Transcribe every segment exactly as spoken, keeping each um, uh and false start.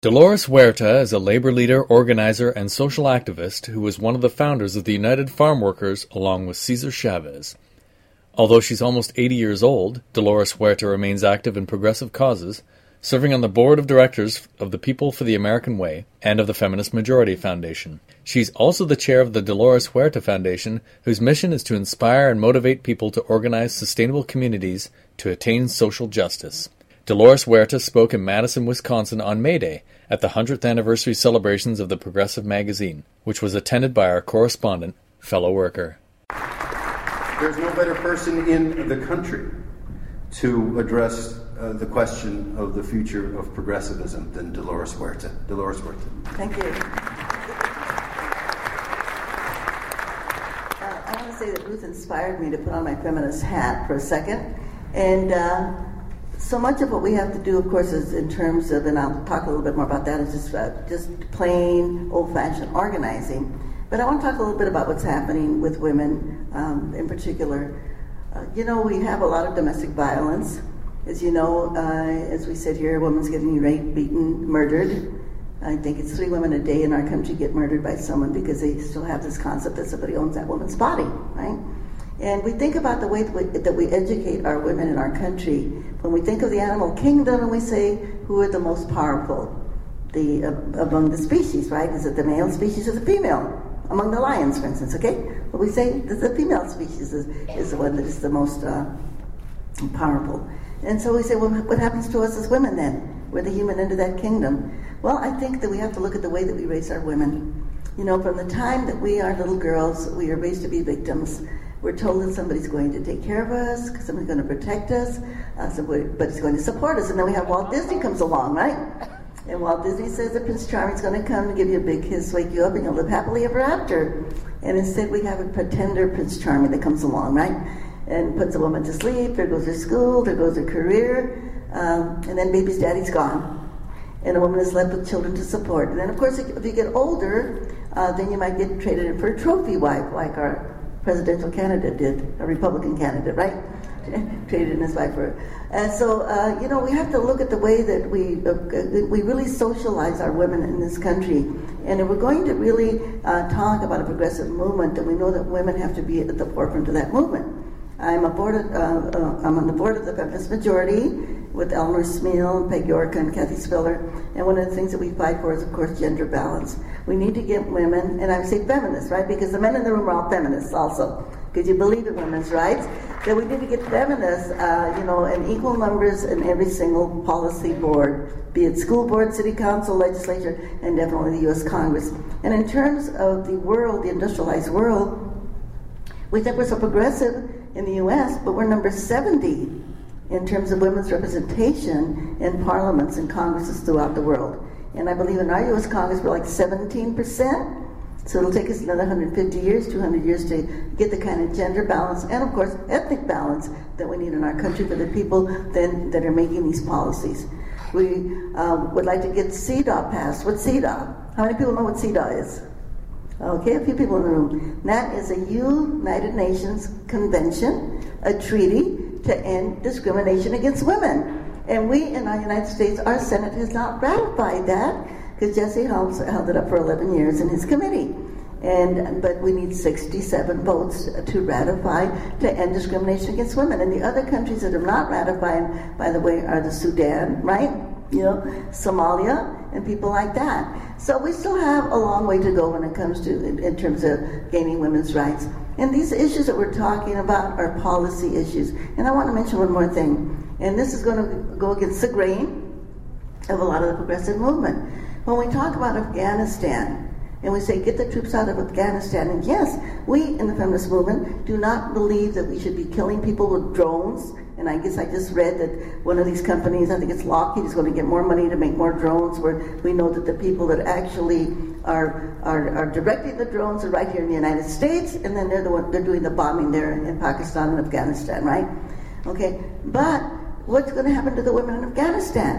Dolores Huerta is a labor leader, organizer, and social activist who was one of the founders of the United Farm Workers along with Cesar Chavez. Although she's almost eighty years old, Dolores Huerta remains active in progressive causes, serving on the board of directors of the People for the American Way and of the Feminist Majority Foundation. She's also the chair of the Dolores Huerta Foundation, whose mission is to inspire and motivate people to organize sustainable communities to attain social justice. Dolores Huerta spoke in Madison, Wisconsin on May Day at the one hundredth anniversary celebrations of the Progressive magazine, which was attended by our correspondent, fellow worker. There's no better person in the country to address uh, the question of the future of progressivism than Dolores Huerta. Dolores Huerta. Thank you. Uh, I want to say that Ruth inspired me to put on my feminist hat for a second. And uh, so much of what we have to do, of course, is in terms of, and I'll talk a little bit more about that, is just, uh, just plain old-fashioned organizing. But I want to talk a little bit about what's happening with women um, in particular. Uh, you know, we have a lot of domestic violence. As you know, uh, as we sit here, a woman's getting raped, beaten, murdered. I think it's three women a day in our country get murdered by someone because they still have this concept that somebody owns that woman's body, right? And we think about the way that we, that we educate our women in our country. When we think of the animal kingdom and we say, who are the most powerful the uh, among the species, right? Is it the male species or the female? Among the lions, for instance, okay? But we say that the female species is, is the one that is the most uh, powerful. And so we say, well, what happens to us as women then? We're the human end of that kingdom. Well, I think that we have to look at the way that we raise our women. You know, from the time that we are little girls, we are raised to be victims. We're told that somebody's going to take care of us, somebody's going to protect us, uh, somebody's going to support us. And then we have Walt Disney comes along, right? And Walt Disney says that Prince Charming's going to come and give you a big kiss, wake you up, and you'll live happily ever after. And instead we have a pretender Prince Charming that comes along, right? And puts a woman to sleep, there goes her school, there goes her career, um, and then baby's daddy's gone. And a woman is left with children to support. And then, of course, if you get older, uh, then you might get traded in for a trophy wife, like our presidential candidate did, a Republican candidate, right? Traded in his wife for her. And so, uh, you know, we have to look at the way that we uh, we really socialize our women in this country. And if we're going to really uh, talk about a progressive movement, then we know that women have to be at the forefront of that movement. I'm, a board of, uh, uh, I'm on the board of the Feminist Majority with Eleanor Smeal, Peg York, and Kathy Spiller. And one of the things that we fight for is, of course, gender balance. We need to get women, and I say feminists, right? Because the men in the room are all feminists also, because you believe in women's rights. That we need to get feminists, uh, you know, in equal numbers in every single policy board, be it school board, city council, legislature, and definitely the U S Congress. And in terms of the world, the industrialized world, we think we're so progressive in the U S, but we're number seventy in terms of women's representation in parliaments and congresses throughout the world. And I believe in our U S Congress we're like seventeen percent. So it'll take us another one hundred fifty years, two hundred years to get the kind of gender balance and, of course, ethnic balance that we need in our country for the people then that are making these policies. We um, would like to get C E D A W passed. What's C E D A W? How many people know what C E D A W is? Okay, a few people in the room. That is a United Nations convention, a treaty to end discrimination against women. And we in our United States, our Senate has not ratified that, because Jesse Helms held it up for eleven years in his committee. And but we need sixty-seven votes to ratify to end discrimination against women. And the other countries that have not ratified, by the way, are the Sudan, right? You know, Somalia, and people like that. So we still have a long way to go when it comes to, in, in terms of gaining women's rights. And these issues that we're talking about are policy issues. And I want to mention one more thing. And this is going to go against the grain of a lot of the progressive movement. When we talk about Afghanistan, and we say, get the troops out of Afghanistan, and yes, we in the feminist movement do not believe that we should be killing people with drones. And I guess I just read that one of these companies, I think it's Lockheed, is going to get more money to make more drones, where we know that the people that actually are are, are directing the drones are right here in the United States, and then they're the one, they're doing the bombing there in Pakistan and Afghanistan, right? Okay, but what's going to happen to the women in Afghanistan?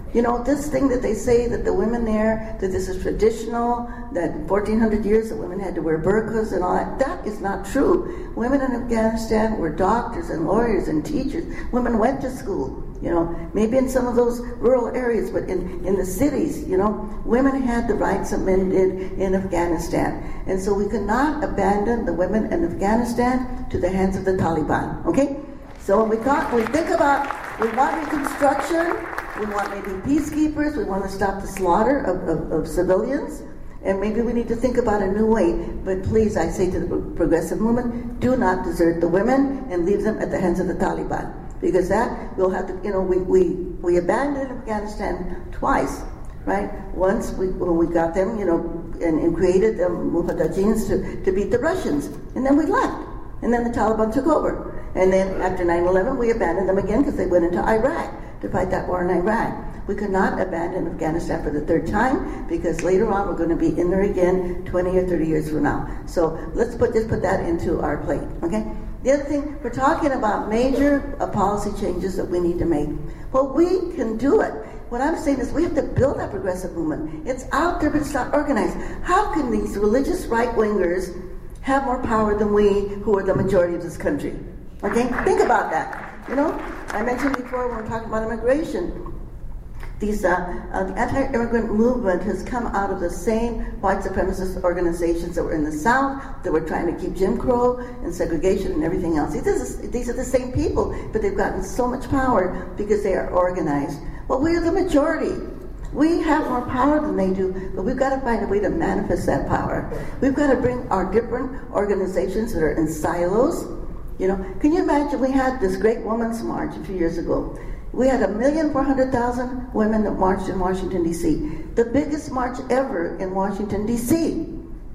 You know, this thing that they say that the women there, that this is traditional, that fourteen hundred years that women had to wear burqas and all that, that is not true. Women in Afghanistan were doctors and lawyers and teachers. Women went to school, you know, maybe in some of those rural areas, but in, in the cities, you know, women had the rights that men did in Afghanistan. And so we cannot abandon the women in Afghanistan to the hands of the Taliban, okay? So when we, got, we think about, we want reconstruction, we want maybe peacekeepers, we want to stop the slaughter of, of, of civilians, and maybe we need to think about a new way. But please, I say to the progressive movement, do not desert the women and leave them at the hands of the Taliban. Because that, we'll have to, you know, we, we, we abandoned Afghanistan twice, right? Once we, when we got them, you know, and, and created the Mujahideens to, to beat the Russians. And then we left. And then the Taliban took over. And then after nine eleven, we abandoned them again because they went into Iraq to fight that war in Iraq. We could not abandon Afghanistan for the third time because later on we're going to be in there again twenty or thirty years from now. So let's put just put that into our plate, okay? The other thing, we're talking about major uh, policy changes that we need to make. Well, we can do it. What I'm saying is we have to build that progressive movement. It's out there, but it's not organized. How can these religious right-wingers have more power than we, who are the majority of this country? Okay? Think about that. You know, I mentioned before when we're talking about immigration, these uh, uh, the anti-immigrant movement has come out of the same white supremacist organizations that were in the South, that were trying to keep Jim Crow and segregation and everything else. These are, these are the same people, but they've gotten so much power because they are organized. Well, we are the majority. We have more power than they do, but we've got to find a way to manifest that power. We've got to bring our different organizations that are in silos. You know, can you imagine we had this great women's march a few years ago? We had a million four hundred thousand women that marched in Washington, D C The biggest march ever in Washington, D C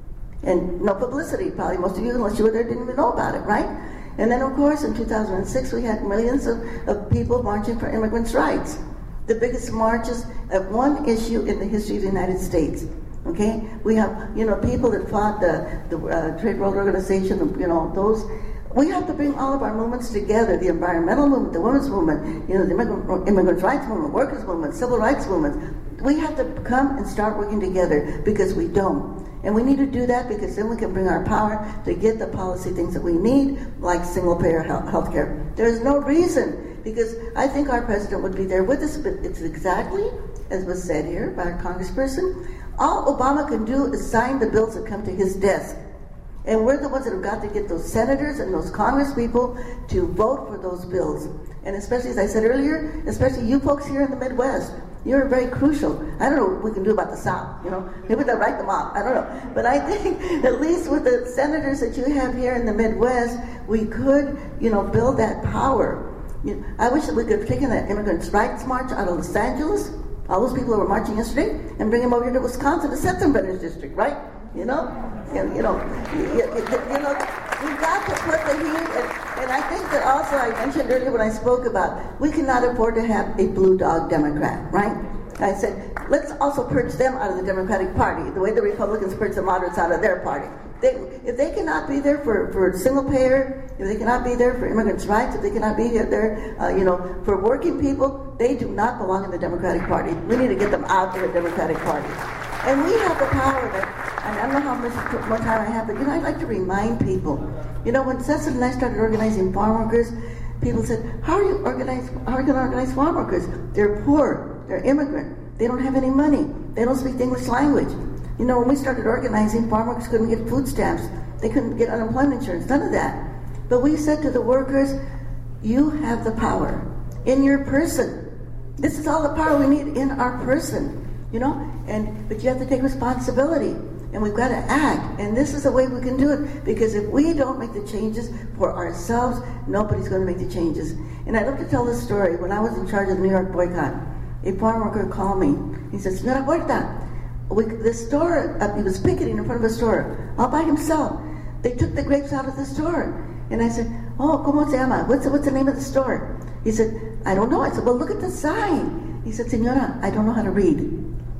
And no publicity, probably most of you, unless you were there, didn't even know about it, right? And then, of course, in two thousand six, we had millions of, of people marching for immigrants' rights. The biggest marches of one issue in the history of the United States. Okay? We have, you know, people that fought the, the uh, Trade World Organization, you know, those. We have to bring all of our movements together, the environmental movement, the women's movement, you know, the immigrant, immigrant rights movement, workers' movement, civil rights movement. We have to come and start working together because we don't. And we need to do that because then we can bring our power to get the policy things that we need, like single-payer health care. There's no reason, because I think our president would be there with us, but it's exactly as was said here by our congressperson. All Obama can do is sign the bills that come to his desk. And we're the ones that have got to get those senators and those congress people to vote for those bills. And especially, as I said earlier, especially you folks here in the Midwest, you're very crucial. I don't know what we can do about the South, you know. Maybe they'll write them off, I don't know. But I think at least with the senators that you have here in the Midwest, we could, you know, build that power. You know, I wish that we could have taken that immigrants' rights march out of Los Angeles, all those people who were marching yesterday, and bring them over here to Wisconsin, to Sensenbrenner's district, right? You know, you, you know, you, you, you know, we've got to put the heat, and, and I think that also I mentioned earlier when I spoke about we cannot afford to have a blue dog Democrat, right? I said, let's also purge them out of the Democratic Party, the way the Republicans purge the moderates out of their party. They, if they cannot be there for, for single payer, if they cannot be there for immigrants' rights, if they cannot be there, uh, you know, for working people, they do not belong in the Democratic Party. We need to get them out of the Democratic Party. And we have the power that, and I don't know how much more time I have, but, you know, I'd like to remind people. You know, when Cecil and I started organizing farm workers, people said, how are you organize, how are you going to organize farm workers? They're poor, they're immigrant, they don't have any money, they don't speak the English language. You know, when we started organizing, farm workers couldn't get food stamps, they couldn't get unemployment insurance, none of that. But we said to the workers, you have the power in your person. This is all the power we need in our person. You know, and but you have to take responsibility, and we've got to act, and this is the way we can do it, because if we don't make the changes for ourselves, nobody's going to make the changes. And I love to tell this story. When I was in charge of the New York boycott, a farm worker called me. He said, Señora Huerta, we, the store, uh, he was picketing in front of a store, all by himself. They took the grapes out of the store. And I said, oh, ¿cómo se llama? What's the, what's the name of the store? He said, I don't know. I said, well, look at the sign. He said, Señora, I don't know how to read.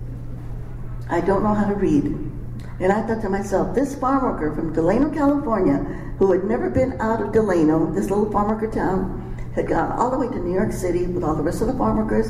I don't know how to read. And I thought to myself, this farm worker from Delano, California, who had never been out of Delano, this little farm worker town, had gone all the way to New York City with all the rest of the farm workers,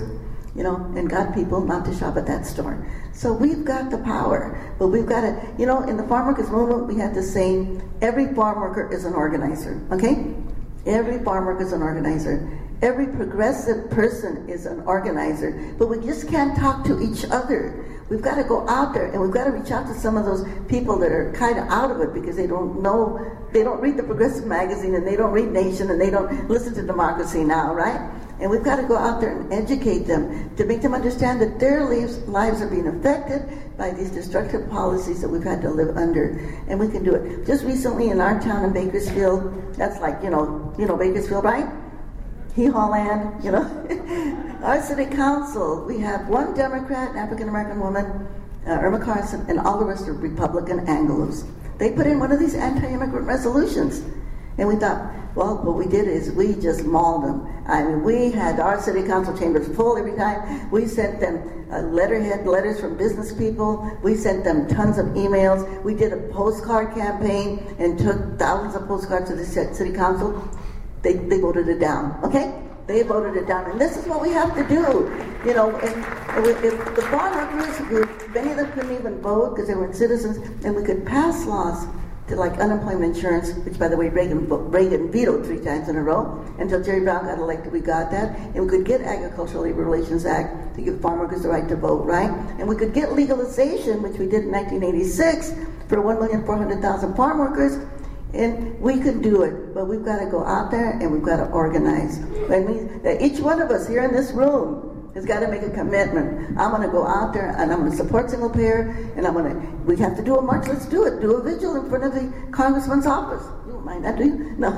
you know, and got people not to shop at that store. So we've got the power, but we've got to, you know, in the farm workers movement, we had this saying, every farm worker is an organizer, okay? Every farm worker is an organizer. Every progressive person is an organizer, but we just can't talk to each other. We've got to go out there, and we've got to reach out to some of those people that are kind of out of it because they don't know, they don't read the Progressive magazine, and they don't read Nation, and they don't listen to Democracy Now!, right? And we've got to go out there and educate them to make them understand that their lives, lives are being affected by these destructive policies that we've had to live under, and we can do it. Just recently in our town in Bakersfield, that's like, you know, you know Bakersfield, right? Hee-haw land, you know. Our city council, we have one Democrat, an African-American woman, uh, Irma Carson, and all the rest are Republican Anglos. They put in one of these anti-immigrant resolutions. And we thought, well, what we did is we just mauled them. I mean, we had our city council chambers full every time. We sent them uh, letterhead letters from business people. We sent them tons of emails. We did a postcard campaign and took thousands of postcards to the city council. They, they voted it down, okay? They voted it down, and this is what we have to do. You know, and, and we, if the farm workers, who, many of them couldn't even vote because they weren't citizens, and we could pass laws to like unemployment insurance, which by the way Reagan, Reagan vetoed three times in a row. Until Jerry Brown got elected, we got that. And we could get Agricultural Labor Relations Act to give farm workers the right to vote, right? And we could get legalization, which we did in nineteen eighty-six, for one million four hundred thousand farm workers. And we could do it, but we've got to go out there and we've got to organize. That means that each one of us here in this room has got to make a commitment. I'm going to go out there and I'm going to support single payer, and I'm going to, we have to do a march, let's do it. Do a vigil in front of the congressman's office. You don't mind that, do you? No.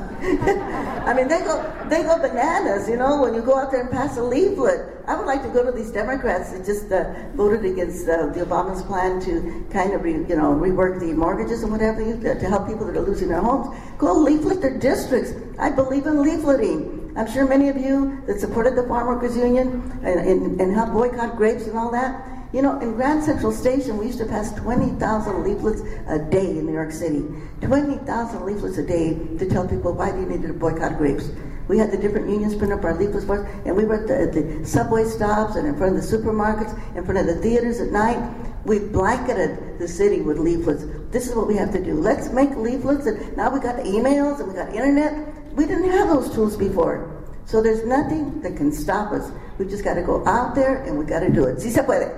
I mean, they go, they go bananas, you know, when you go out there and pass a leaflet. I would like to go to these Democrats that just uh, voted against uh, the Obama's plan to kind of, re, you know, rework the mortgages and whatever, to, to help people that are losing their homes. Go leaflet their districts. I believe in leafleting. I'm sure many of you that supported the Farm Workers Union and, and, and helped boycott grapes and all that, you know, in Grand Central Station, we used to pass twenty thousand leaflets a day in New York City. twenty thousand leaflets a day to tell people why they needed to boycott grapes. We had the different unions print up our leaflets for us, and we were at the, at the subway stops and in front of the supermarkets, in front of the theaters at night. We blanketed the city with leaflets. This is what we have to do. Let's make leaflets, and now we got the emails and we got internet. We didn't have those tools before. So there's nothing that can stop us. We just got to go out there and we got to do it. Si se puede.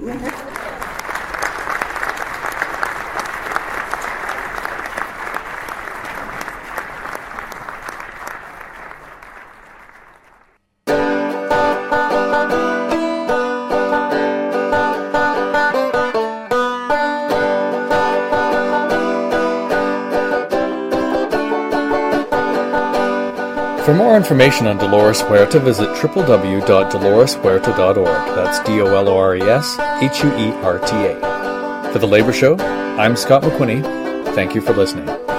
For more information on Dolores Huerta, visit w w w dot dolores huerta dot org. That's D O L O R E S H U E R T A. For The Labor Show, I'm Scott McQuinney. Thank you for listening.